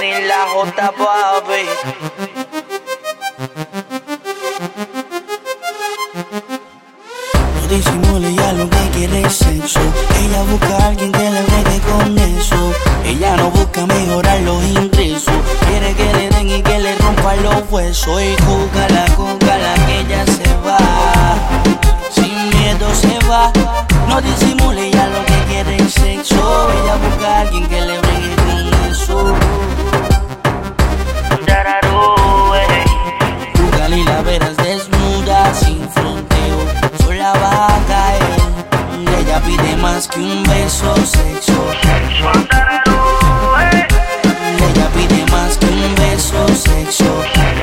y la J, papi. No disimule, ya lo que quiere es sexo. Ella busca a alguien que le bregue con eso. Ella no busca mejorar los ingresos, quiere que le den y que le rompan los huesos. Y cúcala, que ella se va, sin miedo se va. No disimule, ya lo que quiere es sexo. Ella busca a alguien que le bregue con eso. Cúcala y la verás desnuda, sin fronteo, sola va a caer. Ella pide más que un beso, sexo. Ella pide más que un beso, sexo.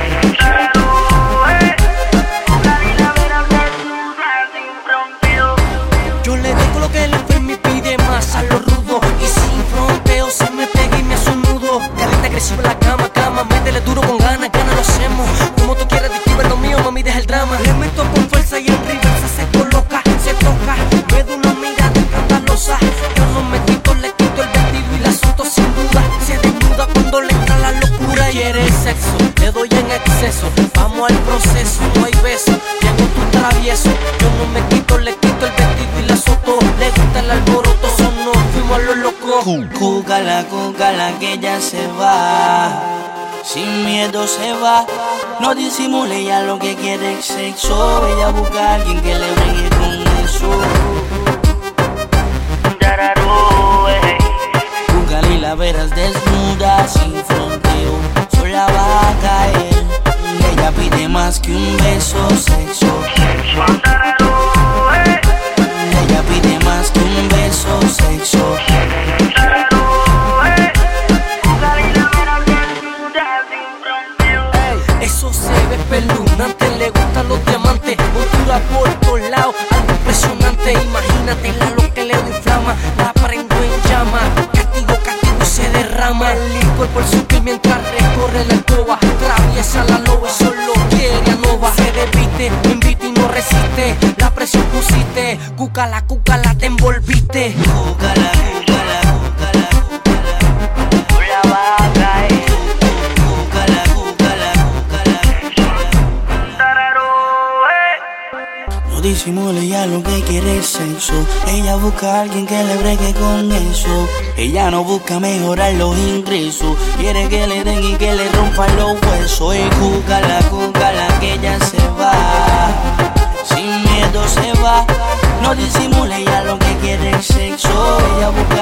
Yo le dejo lo que el enfermo y pide más a lo rudo. Y sin fronteo se me pega y me hace un nudo. Caliente agresivo en la cama, métele duro con ganas lo hacemos. Como tú quieras, distingue lo mío, mami, deja el drama. Le meto con fuerza y en reversa se coloca, se toca. Me da una mirada escandalosa. Yo no me quito, le quito el vestido y la suelto sin duda. Se desnuda cuando le entra la locura. Quiere sexo, le doy en exceso. Vamos al proceso, no hay beso. Llego tu travieso. Yo no me quito, le quito el vestido y la suelto. Le gusta el alboroto, sonó, fuimos a lo loco. Cúcala, que ella se va, sin miedo se va. No disimule, ella lo que quiere es sexo. Ella busca a alguien que le bregue con eso. Cúcala y la verás desnuda, sin fronteo, sola va a caer. Ella pide más que un beso, sexo. Ella pide más que un beso, sexo. Eso se ve espeluznante, le gustan los diamantes. Montura por todos lados, algo impresionante. Imagínate lo que le inflama, la prendo en llama. Castigo y se derrama. El licor por su piel mientras recorre la alcoba. Atraviesa la loba y solo quiere a Nova. Se despiste, me invita y no resiste. La presión pusiste, cúcala, te envolviste. Cúcala, Sola va a caer. No disimule, ya lo que quiere es sexo. Ella busca a alguien que le bregue con eso. Ella no busca mejorar los ingresos, quiere que le den y que le rompan los huesos. Y cúcala, que ella se va, sin miedo se va. No disimule, ya lo que quiere es sexo. Ella busca